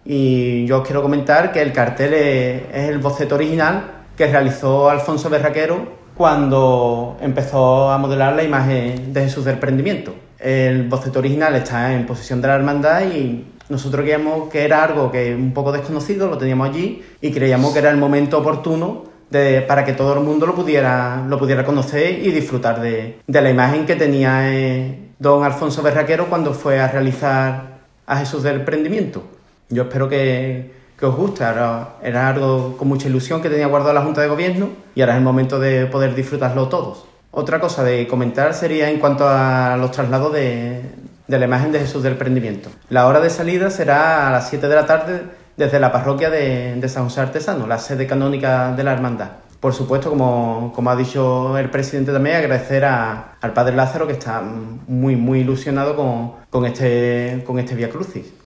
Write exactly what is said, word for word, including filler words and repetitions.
Y yo os quiero comentar que el cartel es, es el boceto original que realizó Alfonso Berraquero cuando empezó a modelar la imagen de Jesús del Prendimiento. El boceto original está en posesión de la hermandad y nosotros creíamos que era algo que un poco desconocido, lo teníamos allí y creíamos que era el momento oportuno de, para que todo el mundo lo pudiera, lo pudiera conocer y disfrutar de, de la imagen que tenía eh, don Alfonso Berraquero cuando fue a realizar a Jesús del Prendimiento. Yo espero que, que os guste. Ahora era algo con mucha ilusión que tenía guardado la Junta de Gobierno y ahora es el momento de poder disfrutarlo todos. Otra cosa de comentar sería en cuanto a los traslados de, de la imagen de Jesús del Prendimiento. La hora de salida será a las siete de la tarde desde la parroquia de, de San José Artesano, la sede canónica de la hermandad. Por supuesto, como, como ha dicho el presidente también, agradecer a, al Padre Lázaro, que está muy, muy ilusionado con, con este, con este Vía Crucis.